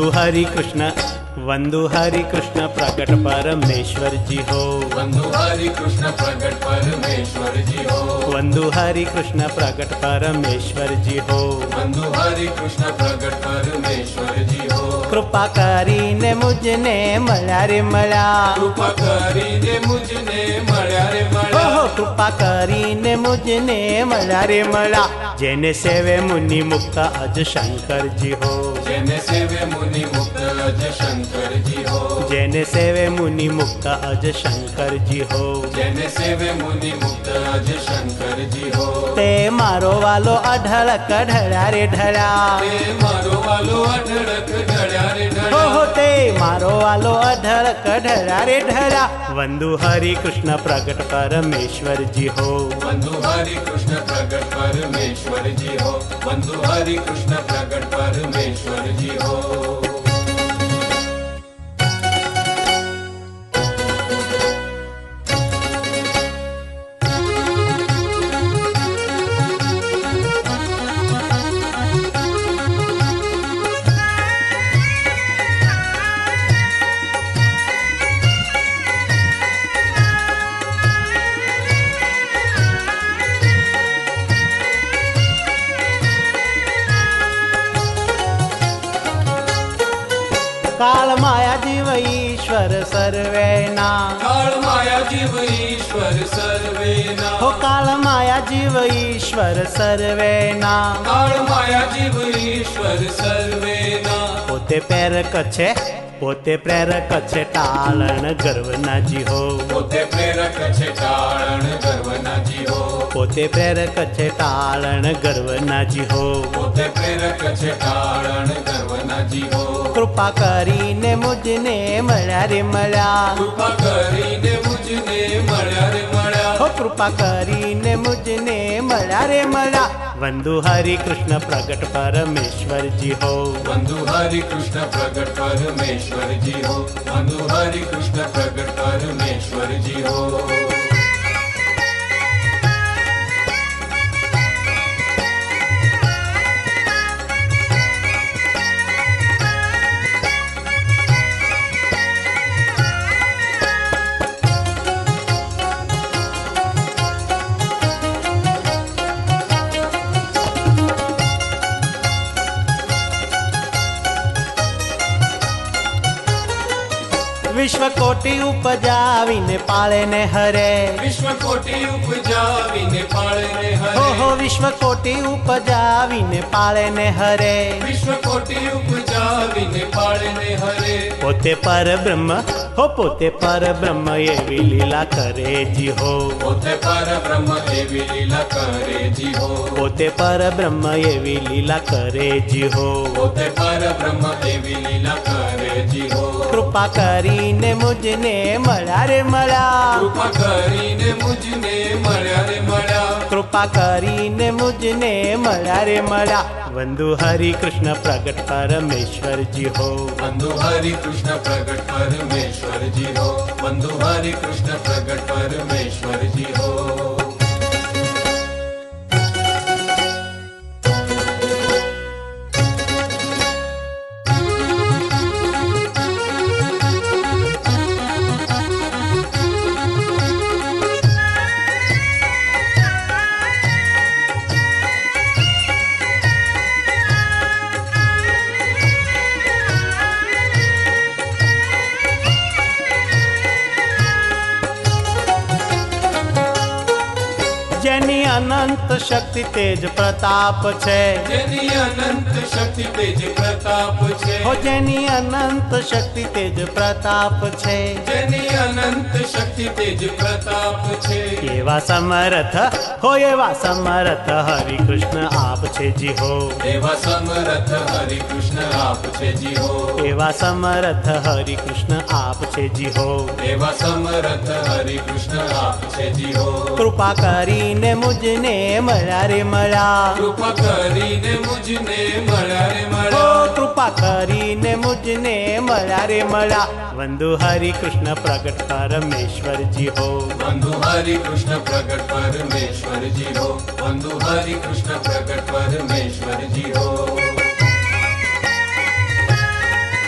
वंदु हरि कृष्ण प्रकट परमेश्वर जी हो। वंदु हरि कृष्ण प्रकट परमेश्वर जी हो। वंदु हरि कृष्ण प्रकट परमेश्वर जी हो। वंदु हरि कृष्ण प्रकट परमेश्वर जी हो। कृपा करीने मुझने मळ्या रे मळ्या। कृपा करीने मुझने मळ्या रे मळ्या। हो कृपा करीने मुझने मळ्या रे मळ्या। जेने सेवे मुनि मुक्त अज शंकर जी हो। जेने सेवे मुनि मुक्त अज शंकर जी हो। जेने सेवे मुनि मुक्त अज शंकर जी हो। जेने सेवे मुनि मुक्त अज शंकर जी हो। ते मारो वालो अढळक ढळ्या रे ढळ्या। ते मारो वालो अढळक ढळ्या रे ढळ्या। हो ते मारो वालो अढळक ढळ्या रे ढळ्या। वंदु हरि कृष्ण प्रकट परमेश्वर जी हो। वंदु हरि कृष्ण प्रकट परमेश्वर जी हो। वंदु हरि कृष्ण प्रकट परमेश्वर जी हो। काल माया जीव ईश्वर सर्वेना। काल माया जीव ईश्वर सर्वेना। हो काल माया जीव ईश्वर सर्वेना। काल माया जीव ईश्वर सर्वेना। पोते प्रेरक छे टाळण गर्वना जी हो। पोते प्रेरक छे टाळण गर्वना जी हो। पोते प्रेरक छे टाळण गर्वना जी हो। पोते प्रेरक छे टाळण गर्वना जी हो। कृपा करीने मुझने मळ्या रे मळ्या। कृपा करीने मुझने मळ्या रे मळ्या। हो कृपा करीने मुझने मळ्या रे मळ्या। वंदु हरि कृष्ण प्रकट परमेश्वर जी हो। वंदु हरि कृष्ण प्रकट परमेश्वर जी हो। वंदु हरि कृष्ण प्रकट परमेश्वर जी हो। विश्व कोटि उपजावीने पाळे ने हरे। विश्व कोटि उपजावीने पाळे ने हरे। हो विश्व कोटि उपजावीने पाळे ने हरे। विश्व कोटि उपजावीने पाळे ने हरे। पोते पर ब्रह्म एवी लीला करे जी हो। पोते पर ब्रह्म एवी लीला करे जी हो। पोते पर ब्रह्म एवी लीला करे जी हो। पोते पर ब्रह्म एवी लीला करे जी हो। कृपा करीने मुझने मळ्या रे मळ्या। कृपा करीने मुझने मळ्या रे मळ्या। कृपा करीने मुझने मळ्या रे मळ्या। वंदु हरि कृष्ण प्रकट परमेश्वर जी हो। वंदु हरि कृष्ण प्रकट परमेश्वर जी हो। वंदु हरि कृष्ण प्रकट परमेश्वर जी हो। जेनी अनंत शक्ति तेज प्रताप छे। जेनी अनंत शक्ति तेज प्रताप छे। हो जेनी अनंत शक्ति तेज प्रताप छे। जेनी अनंत शक्ति तेज प्रताप छे। एवा समर्थ हरि कृष्ण आप छे जी हो। एवा समर्थ हरि कृष्ण आप छे जी हो। एवा समर्थ हरि कृष्ण आप छे जी हो। एवा समर्थ हरि कृष्ण आप छे जी हो। कृपा करीने मुझने मळ्या रे मळ्या। कृपा करीने मुझने मळ्या रे मळ्या। हो कृपा करीने मुझने मळ्या रे मळ्या। वंदु हरि कृष्ण प्रकट परमेश्वर जी हो। वंदु हरि कृष्ण प्रकट परमेश्वर जी हो। वंदु हरि कृष्ण प्रकट परमेश्वर जी हो।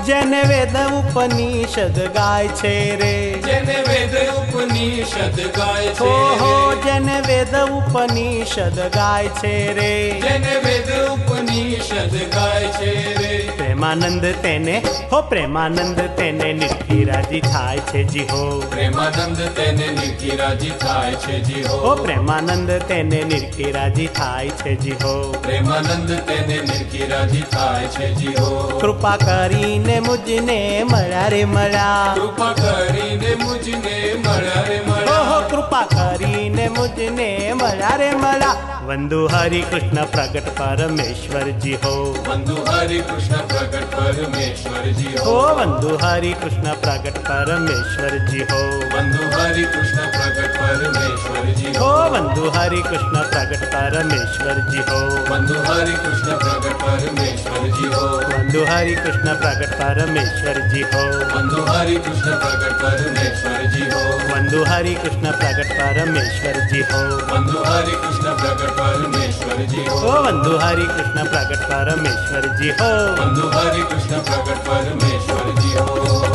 જેને વેદ ઉપનિષદ ગાય છે રે જેને વેદ ઉપનિષદ ગાય છે ઓહો રે જેને વેદ ઉપનિષદ ગાય છે રે જેને વેદ ઉપનિષદ ગાય છે રે પ્રેમાનંદ તેને હો પ્રેમાનંદ તેને નિરખી રાજી થાય છે જી હો પ્રેમાનંદ તેને નિરખી રાજી થાય છે જી હો ઓ પ્રેમાનંદ તેને નિરખી રાજી થાય છે જી હો પ્રેમાનંદ તેને નિરખી રાજી થાય છે જી હો કૃપા કરીને મુજને મળ્યા રે મળ્યા કૃપા કરીને મુજને મળ્યા રે ઓહો મળ્યા કૃપા કરીને મુજને મળ્યા રે મળ્યા વંદુ હરિ કૃષ્ણ પ્રગટ પરમેશ્વરજી હો વંદુ હરિ કૃષ્ણ પ્રગટ પરમેશ્વરજી ઓ હો વંદુ હરિ કૃષ્ણ પ્રગટ પરમેશ્વરજી હો વંદુ હરિ કૃષ્ણ પ્રગટ પરમેશ્વરજી ઓ હો વંદુ હરિ કૃષ્ણ પ્રગટ પરમેશ્વરજી હો વંદુ હરિ કૃષ્ણ પ્રગટ પરમેશ્વરજી હો વંદુ હરિ કૃષ્ણ પ્રગટ પરમેશ્વરજી હો વંદુ હરિ કૃષ્ણ પ્રગટ પરમેશ્વરજી હો વંદુ હરિ કૃષ્ણ પ્રગટ પરમેશ્વરજી હો વંદુ હરિ કૃષ્ણ પ્રગટ પરમેશ્વરજી હો ઓ વંદુ હરિ કૃષ્ણ પ્રગટ પરમેશ્વરજી હો વંદુ હરિ કૃષ્ણ પ્રગટ પરમેશ્વરજી હો